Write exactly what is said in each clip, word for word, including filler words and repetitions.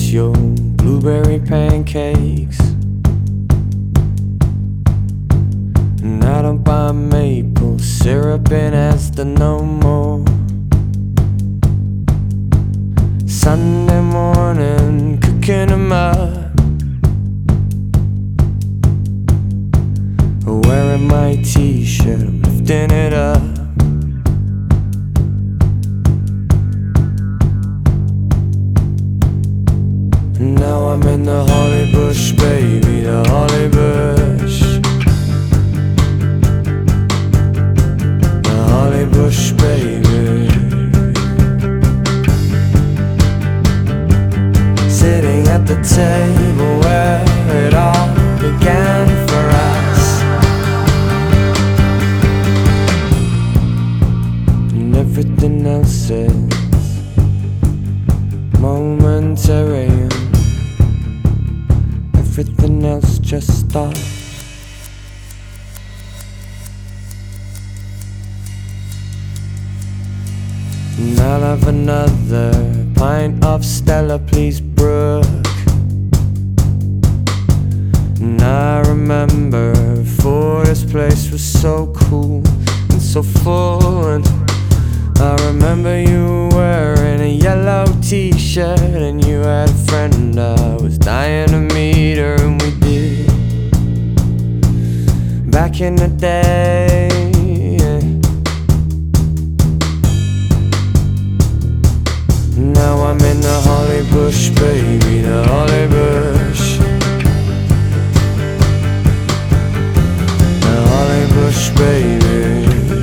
miss your blueberry pancakes, and I don't buy maple syrup in Asda no more. Sunday morning, cooking 'em up, wearing my t-shirt, I'm lifting it up. Now I'm in the holly bush, baby, the holly bush. The holly bush, baby. Sitting at the table where it all began for us, and everything else is momentary. Everything else just stops. And I'll have another pint of Stella, please, Brooke. And I remember before this place was so cool and so full, and I remember you wearing a yellow t-shirt, and you had a friend I was dying to meet her, and we did back in the day. Now I'm in the holly bush, baby, the holly bush. The holly bush, baby.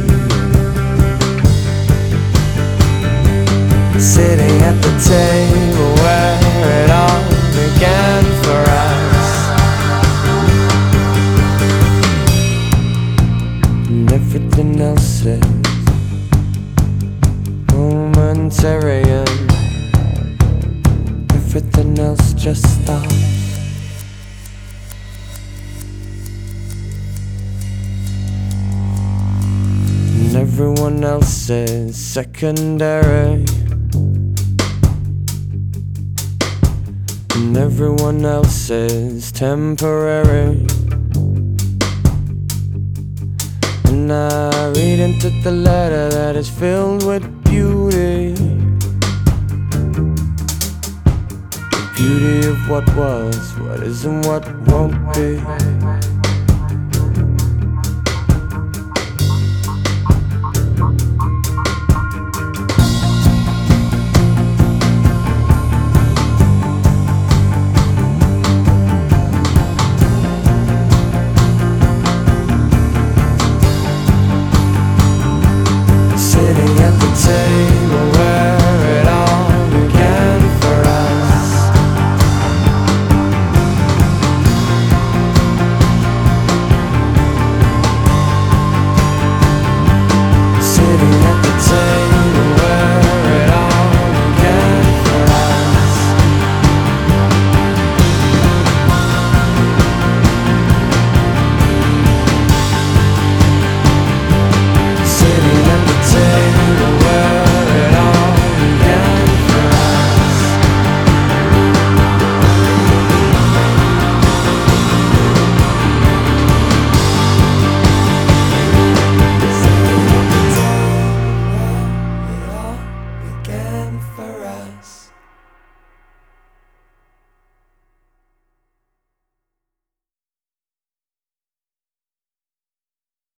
Sitting at the table where it all began for us, and everything else is momentary, and everything else just stops. And everyone else is secondary, and everyone else is temporary. And I read into the letter that is filled with beauty, the beauty of what was, what is, and what won't be.